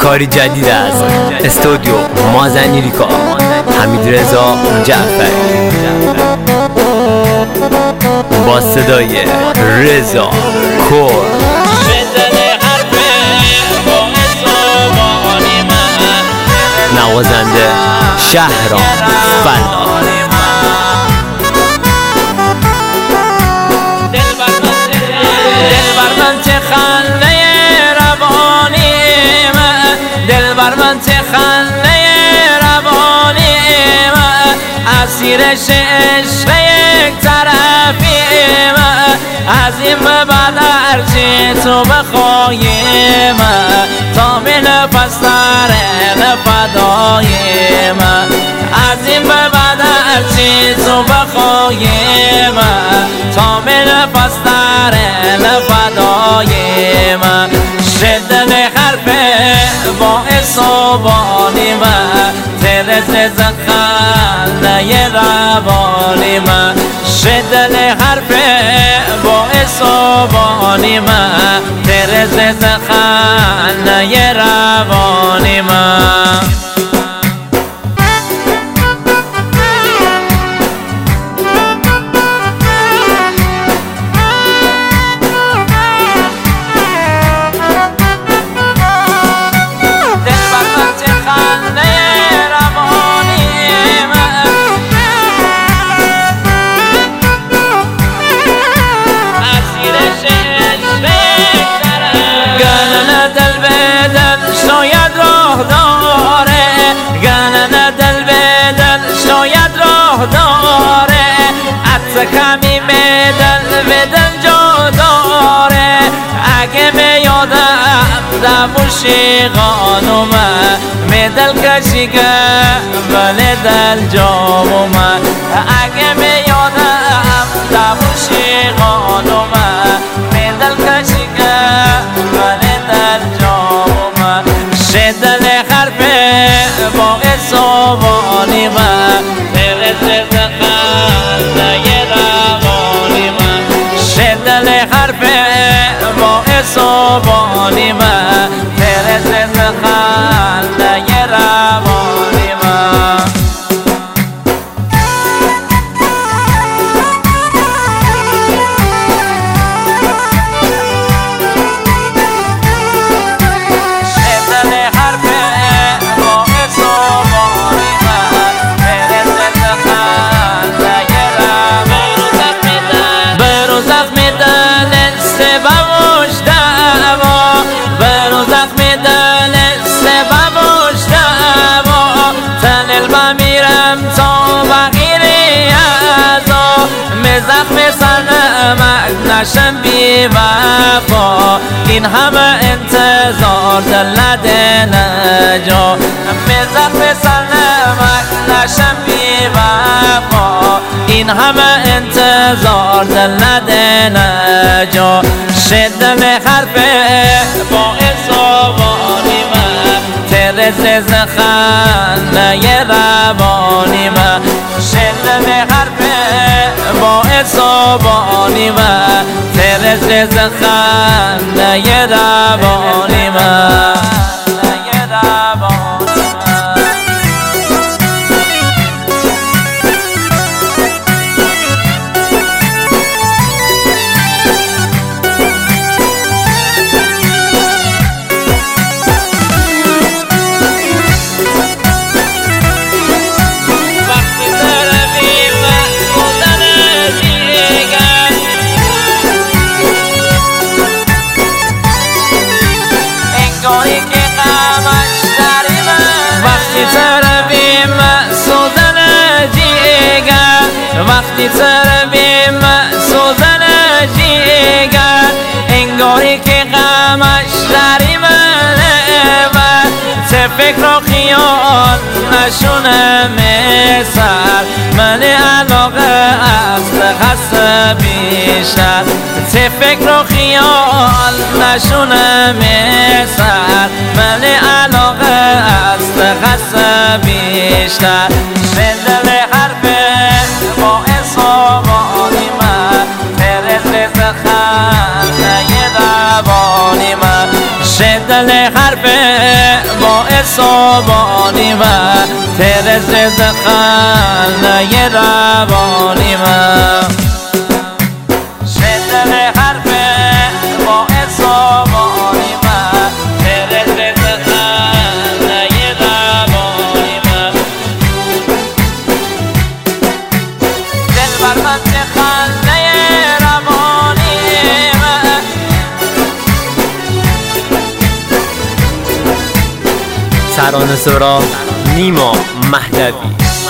کاری جدید از استودیو مازنی ریکا حمیدرضا جعفری با صدای رضا کور. نوازنده شهرام فلا. دلبر من چه خنده روانی من، دلبر من چه خنده روانی من، اسیرش عشق یک طرفی من، از این به بعد هرچی تو بخوای من، تا می نفس تره فدای من، از این به بعد هرچی تو بخوای من، تا می نفس تره فدای من. شدن حرف باعث و بانی من، ترس خنده روانی من، شدن حرف باعث و بانی من، ترس خنده روانی من. کمی به دل جا داره، اگه به یادم دموشی خانومه، می دل کشی که ولی دل جامومه، اگه به یادم دموشی خانومه، می دل کشی که ولی دل جامومه. شدن حرف باعث و بانی من، ترس حرف باعث و بانی من، ترس خنده روانی من. شدن حرف باعث و بانی من، ترس خنده روانی من. برو زخم سببش دوا، برو زخم دل سببش دوا، تنل بمیرم تا بغیری ازا، می زخم سرنمک نشم بی وفا، این همه انتظار دلد نجا، می زخم سرنمک نشم بی وفا، این همه انتظار دلد نجا. شدن حرف باعث و بانی من، ترس خنده روانی من، شدن حرف باعث و بانی من، ترس خنده روانی من. وقتی تربیم سوزن جیگر، انگاری که غمش داری منه و چه فکر و خیال نشونه میسر، من علاقه از خسته بیشتر، چه فکر و خیال نشونه میسر، من علاقه از خسته بیشتر. شدن حرف باعث و بانی من، ترس خنده روانی من، شدن حرف صابانی من ترز خنده روانی من شدر حرف با صابانی من ترز خنده روانی من دل بر من چه خنده روانی من ترانه سرا نیما مهدوی.